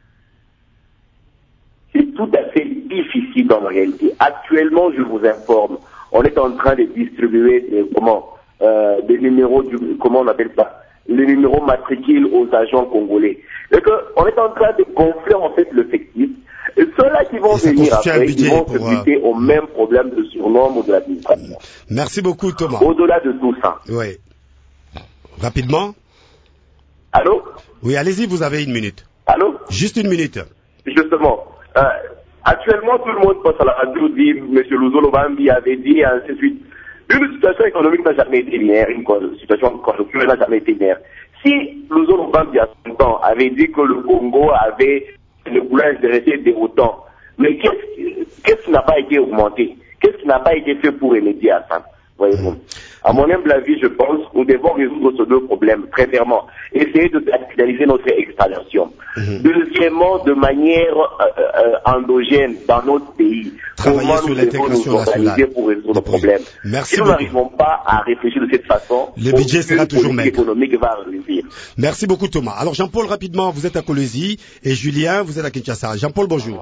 C'est tout à fait difficile dans la réalité. Actuellement, je vous informe, on est en train de distribuer des numéros comment on appelle ça, les numéros matricules aux agents congolais. Et on est en train de gonfler en fait l'effectif. Et ceux-là qui vont venir après, ils vont se buter au même problème de surnombre de l'administration. Merci beaucoup, Thomas. Au-delà de tout ça. Oui. Rapidement. Allô? Oui, allez-y, vous avez 1 minute. Allô? Juste 1 minute. Justement. Actuellement, tout le monde passe à la radio, dit M. Luzolo Bambi avait dit, ainsi de suite. Une situation économique n'a jamais été linéaire, une situation conjoncturelle n'a jamais été linéaire. Si Luzolo Bambi, à son temps, avait dit que le Congo avait le pouvoir intéressé des autant, mais qu'est-ce qui n'a pas été augmenté? Qu'est-ce qui n'a pas été fait pour remédier à ça? Voyez-vous. À mon humble avis, je pense que nous devons résoudre ces deux problèmes, très clairement. Essayer de capitaliser notre extraversion. Deuxièmement, de manière endogène dans notre pays. Travailler sur l'intégration nationale pour résoudre nos problèmes. Merci si nous n'arrivons pas à réfléchir de cette façon, le budget sera toujours maigre. Économique va réussir. Merci beaucoup, Thomas. Alors, Jean-Paul, rapidement, vous êtes à Kolwezi et Julien, vous êtes à Kinshasa. Jean-Paul, bonjour.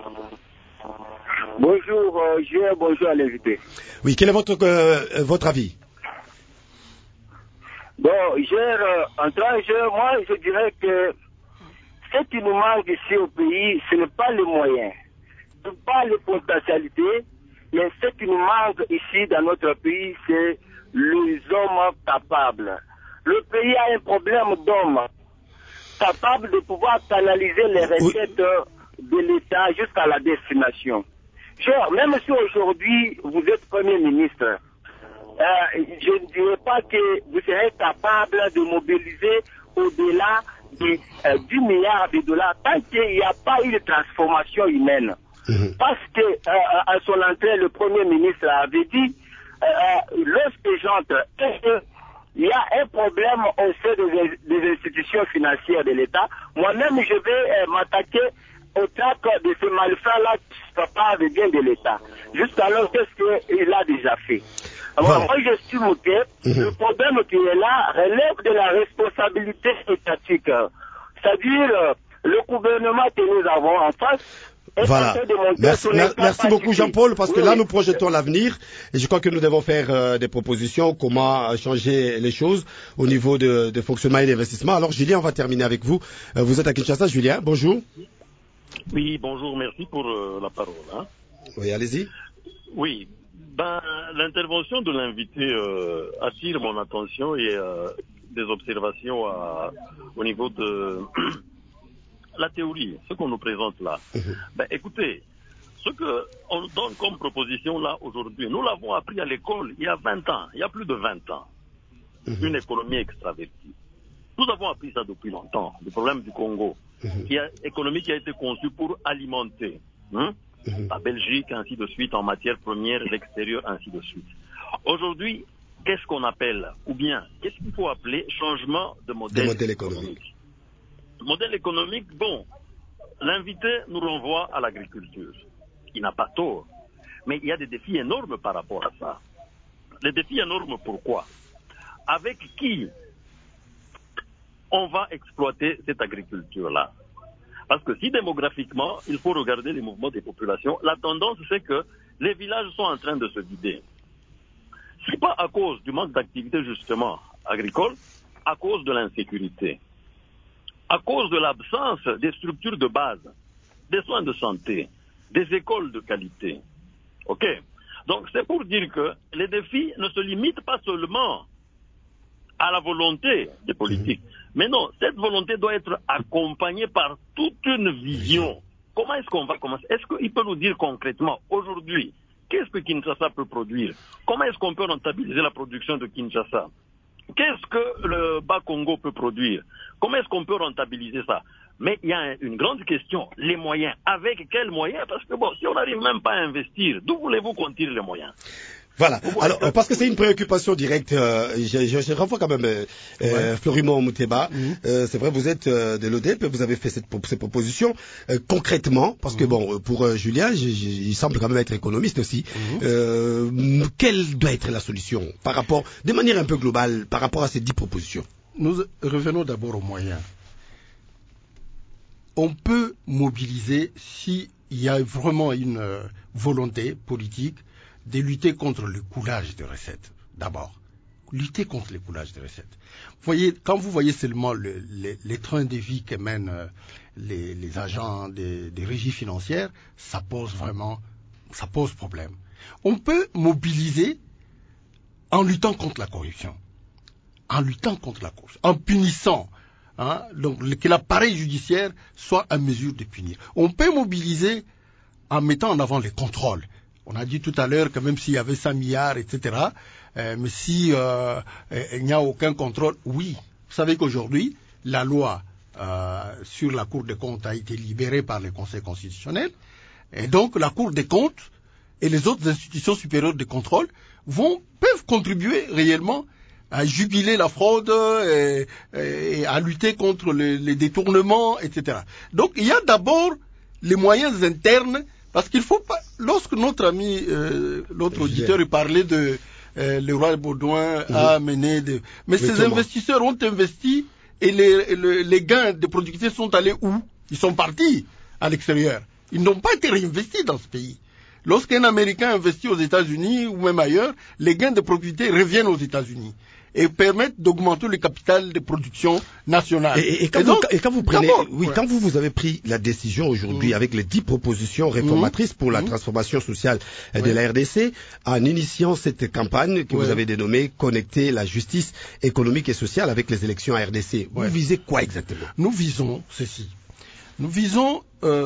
Bonjour, bonjour à l'invité. Oui, quel est votre avis? Bon, moi, je dirais que ce qui nous manque ici au pays, ce n'est pas les moyens, ce n'est pas les potentialités, mais ce qui nous manque ici dans notre pays, c'est les hommes capables. Le pays a un problème d'hommes capables de pouvoir canaliser les recettes de l'État jusqu'à la destination. Genre, même si aujourd'hui vous êtes Premier ministre, je ne dirais pas que vous serez capable de mobiliser au-delà de 10 milliards de dollars tant qu'il n'y a pas eu de transformation humaine. Parce que à son entrée, le Premier ministre avait dit, lorsque j'entre, il y a un problème au sein des institutions financières de l'État. Moi-même, je vais m'attaquer au trac de ce malfrat-là qui part de bien de l'État. Jusqu'alors, qu'est-ce qu'il a déjà fait? Alors, moi, j'estime que le problème qui est là relève de la responsabilité étatique. C'est-à-dire, le gouvernement que nous avons en face. Voilà. Merci beaucoup, Jean-Paul, parce que là, nous projetons l'avenir et je crois que nous devons faire des propositions, comment changer les choses au niveau de fonctionnement et d'investissement. Alors, Julien, on va terminer avec vous. Vous êtes à Kinshasa, Julien. Bonjour. Oui, bonjour, merci pour la parole. Hein. Oui, allez-y. Oui, l'intervention de l'invité attire mon attention et des observations au niveau de la théorie, ce qu'on nous présente là. Écoutez, ce qu'on donne comme proposition là aujourd'hui, nous l'avons appris à l'école il y a 20 ans, il y a plus de 20 ans. Une économie extravertie. Nous avons appris ça depuis longtemps, le problème du Congo. Économie qui a été conçue pour alimenter la Belgique, ainsi de suite, en matière première, l'extérieur, ainsi de suite. Aujourd'hui, qu'est-ce qu'on appelle, ou bien, qu'est-ce qu'il faut appeler changement de modèle économique? Modèle économique, bon, l'invité nous renvoie à l'agriculture. Il n'a pas tort. Mais il y a des défis énormes par rapport à ça. Les défis énormes, pourquoi? Avec qui on va exploiter cette agriculture-là. Parce que si démographiquement, il faut regarder les mouvements des populations, la tendance c'est que les villages sont en train de se vider. Si pas à cause du manque d'activité justement agricole, à cause de l'insécurité, à cause de l'absence des structures de base, des soins de santé, des écoles de qualité. Ok? Donc c'est pour dire que les défis ne se limitent pas seulement à la volonté des politiques. Mais non, cette volonté doit être accompagnée par toute une vision. Comment est-ce qu'on va commencer? Est-ce qu'il peut nous dire concrètement, aujourd'hui, qu'est-ce que Kinshasa peut produire? Comment est-ce qu'on peut rentabiliser la production de Kinshasa? Qu'est-ce que le Bas-Congo peut produire? Comment est-ce qu'on peut rentabiliser ça? Mais il y a une grande question, les moyens. Avec quels moyens? Parce que bon, si on n'arrive même pas à investir, d'où voulez-vous qu'on tire les moyens? Voilà. Alors, parce que c'est une préoccupation directe, je renvoie quand même Florimond Mouteba. C'est vrai, vous êtes de l'ODEP, vous avez fait cette proposition. Concrètement, parce que bon, pour Julien, il semble quand même être économiste aussi. Quelle doit être la solution par rapport, de manière un peu globale, par rapport à ces 10 propositions? Nous revenons d'abord aux moyens. On peut mobiliser s'il y a vraiment une volonté politique de lutter contre le coulage de recettes, d'abord. Lutter contre le coulage de recettes. Voyez, quand vous voyez seulement les trains de vie que mènent les agents des régies financières, ça pose problème. On peut mobiliser en luttant contre la corruption. En punissant. Donc, que l'appareil judiciaire soit en mesure de punir. On peut mobiliser en mettant en avant les contrôles. On a dit tout à l'heure que même s'il y avait 100 milliards, etc., mais si il n'y a aucun contrôle, oui. Vous savez qu'aujourd'hui, la loi sur la Cour des comptes a été libérée par le Conseil constitutionnel, et donc la Cour des comptes et les autres institutions supérieures de contrôle peuvent contribuer réellement à juguler la fraude et à lutter contre les détournements, etc. Donc il y a d'abord les moyens internes. Parce qu'il faut pas, lorsque notre ami, l'autre auditeur, parlait de le roi Baudouin a mené mais ces investisseurs ont investi et les gains de productivité sont allés où? Ils sont partis à l'extérieur. Ils n'ont pas été réinvestis dans ce pays. Lorsqu'un Américain investit aux États-Unis ou même ailleurs, les gains de productivité reviennent aux États-Unis et permettent d'augmenter le capital de production nationale. Et quand vous avez pris la décision aujourd'hui avec les 10 propositions réformatrices pour la transformation sociale de la RDC, en initiant cette campagne que vous avez dénommée Connecter la justice économique et sociale avec les élections à RDC, vous visez quoi exactement? Nous visons ceci. Nous visons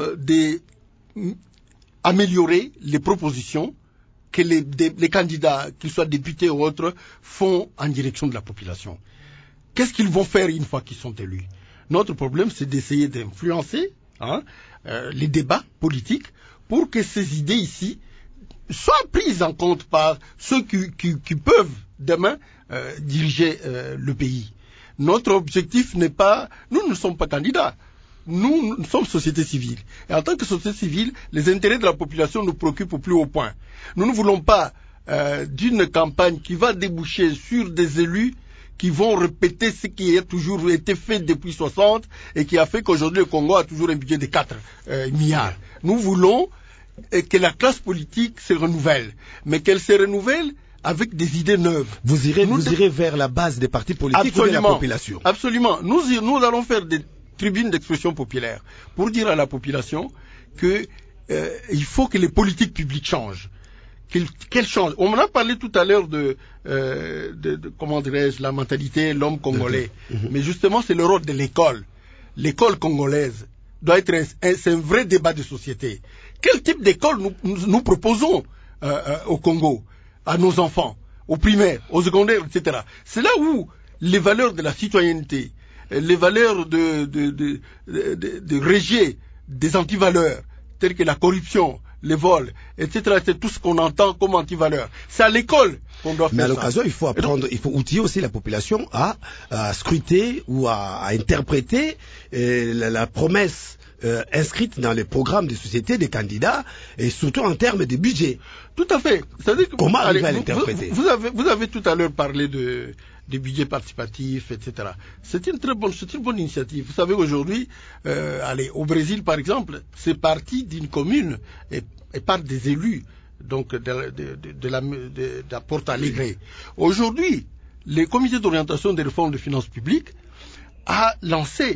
améliorer les propositions que les candidats, qu'ils soient députés ou autres, font en direction de la population. Qu'est-ce qu'ils vont faire une fois qu'ils sont élus? Notre problème, c'est d'essayer d'influencer les débats politiques pour que ces idées ici soient prises en compte par ceux qui peuvent demain diriger le pays. Notre objectif n'est pas... Nous ne sommes pas candidats. Nous sommes société civile. Et en tant que société civile, les intérêts de la population nous préoccupent au plus haut point. Nous ne voulons pas d'une campagne qui va déboucher sur des élus qui vont répéter ce qui a toujours été fait depuis 60 et qui a fait qu'aujourd'hui le Congo a toujours un budget de 4 milliards. Nous voulons que la classe politique se renouvelle, mais qu'elle se renouvelle avec des idées neuves. Vous irez vers la base des partis politiques ou de la population? Absolument. Nous allons faire des tribune d'expression populaire pour dire à la population que il faut que les politiques publiques changent, qu'elles changent. On a parlé tout à l'heure de comment dirais-je, la mentalité, l'homme congolais. Mais justement, c'est le rôle de l'école. L'école congolaise doit être c'est un vrai débat de société. Quel type d'école nous proposons au Congo, à nos enfants, aux primaires, aux secondaires, etc. C'est là où les valeurs de la citoyenneté, les valeurs de rejet des antivaleurs, telles que la corruption, les vols, etc., c'est tout ce qu'on entend comme antivaleurs. C'est à l'école qu'on doit faire ça. Mais à l'occasion, il faut apprendre, il faut outiller aussi la population à scruter ou à interpréter la promesse inscrites dans les programmes des sociétés, des candidats, et surtout en termes de budget. Tout à fait. C'est-à-dire que, comment arriver à l'interpréter? Vous avez tout à l'heure parlé des budgets participatifs, etc. C'est une bonne initiative. Vous savez, aujourd'hui, au Brésil, par exemple, c'est parti d'une commune et par des élus, donc de la Porto Alegre. Aujourd'hui, le comité d'orientation des réformes des finances publiques a lancé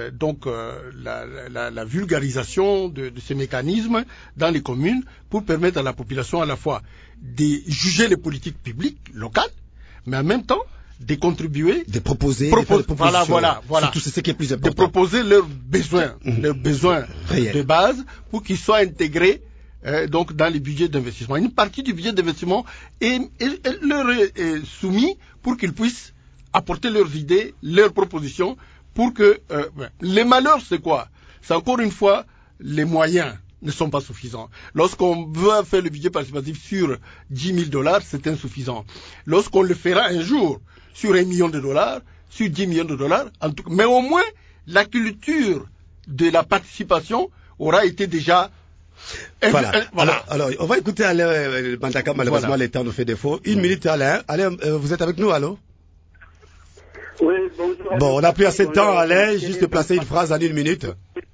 la vulgarisation de ces mécanismes dans les communes pour permettre à la population à la fois de juger les politiques publiques locales, mais en même temps de contribuer, de proposer, voilà. Surtout c'est ce qui est plus important. De proposer leurs besoins, de base pour qu'ils soient intégrés donc dans les budgets d'investissement. Une partie du budget d'investissement leur est soumise pour qu'ils puissent apporter leurs idées, leurs propositions, pour que les malheurs, c'est quoi? C'est encore une fois les moyens ne sont pas suffisants. Lorsqu'on veut faire le budget participatif sur $10,000, c'est insuffisant. Lorsqu'on le fera un jour sur $1 million, sur $10 millions, mais au moins la culture de la participation aura été déjà... Voilà. Alors, on va écouter Alain Bandaka, malheureusement le temps nous fait défaut. Une minute Alain. Alain, vous êtes avec nous, allô? Oui, bonjour. Bon, on n'a plus assez de temps, Alain, juste de placer une phrase en 1 minute.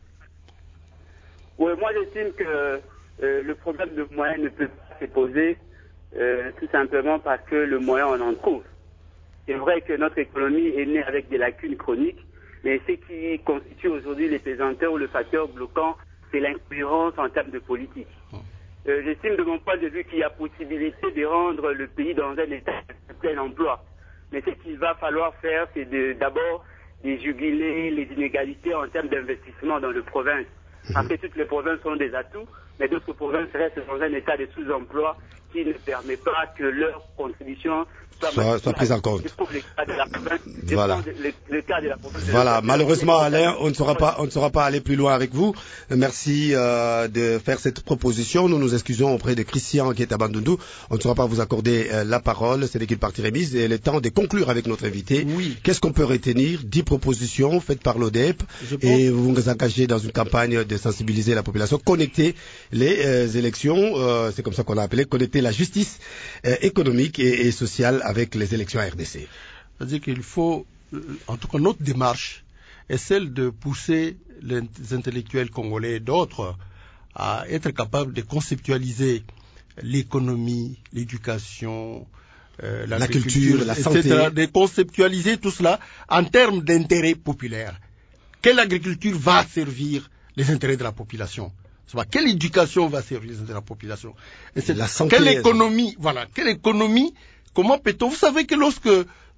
Oui, moi j'estime que le problème de moyens ne peut pas se poser tout simplement parce que le moyen on en trouve. C'est vrai que notre économie est née avec des lacunes chroniques, mais ce qui constitue aujourd'hui les pesanteurs ou le facteur bloquant, c'est l'incohérence en termes de politique. J'estime de mon point de vue qu'il y a possibilité de rendre le pays dans un état de plein emploi. Mais ce qu'il va falloir faire, c'est d'abord de juguler les inégalités en termes d'investissement dans les provinces. Parce que toutes les provinces ont des atouts, mais d'autres provinces restent dans un état de sous-emploi qui ne permet pas que leur contribution soit prise en compte. Voilà. Voilà. Malheureusement, Alain, on ne saura pas aller plus loin avec vous. Merci de faire cette proposition. Nous nous excusons auprès de Christian qui est à Bandundu. On ne saura pas vous accorder la parole. C'est l'équipe partie remise. Et le temps de conclure avec notre invité. Oui. Qu'est-ce qu'on peut retenir? 10 propositions faites par l'ODEP. Et vous vous engagez dans une campagne de sensibiliser la population, connecter les élections. C'est comme ça qu'on a appelé, connecter la justice économique et sociale avec les élections à RDC. C'est-à-dire qu'il faut, en tout cas notre démarche est celle de pousser les intellectuels congolais et d'autres à être capables de conceptualiser l'économie, l'éducation, la culture, la santé, etc., de conceptualiser tout cela en termes d'intérêt populaire. Quelle agriculture va servir les intérêts de la population? Quelle éducation va servir les intérêts de la population? Et la santé, quelle économie, comment peut-on... Vous savez que lorsque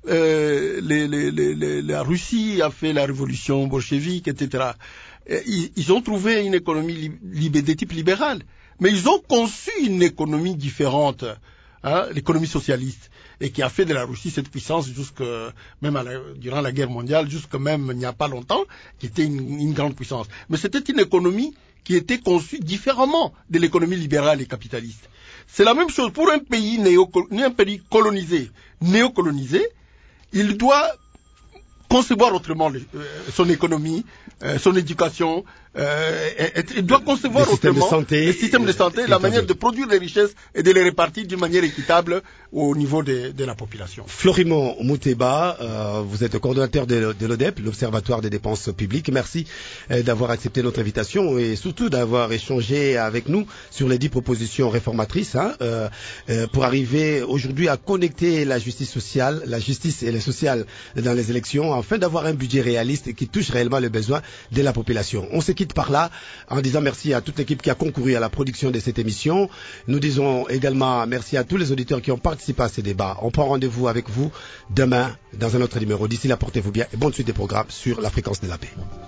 la Russie a fait la révolution bolchevique, etc., ils ont trouvé une économie de type libéral, mais ils ont conçu une économie différente, l'économie socialiste, et qui a fait de la Russie cette puissance durant la guerre mondiale, jusque même il n'y a pas longtemps, qui était une grande puissance. Mais c'était une économie qui était conçue différemment de l'économie libérale et capitaliste. C'est la même chose pour un pays colonisé, néocolonisé, il doit concevoir autrement son économie, son éducation, il doit concevoir autrement le système de santé, la manière de produire les richesses et de les répartir d'une manière équitable au niveau de la population. Florimond Mouteba, vous êtes coordonnateur de l'ODEP, l'Observatoire des dépenses publiques. Merci d'avoir accepté notre invitation et surtout d'avoir échangé avec nous sur les 10 propositions réformatrices pour arriver aujourd'hui à connecter la justice sociale, la justice et le social dans les élections afin d'avoir un budget réaliste qui touche réellement les besoins de la population. On se quitte par là en disant merci à toute l'équipe qui a concouru à la production de cette émission. Nous disons également merci à tous les auditeurs qui ont participé à ces débats. On prend rendez-vous avec vous demain dans un autre numéro. D'ici là, portez-vous bien et bonne suite des programmes sur la fréquence de la paix.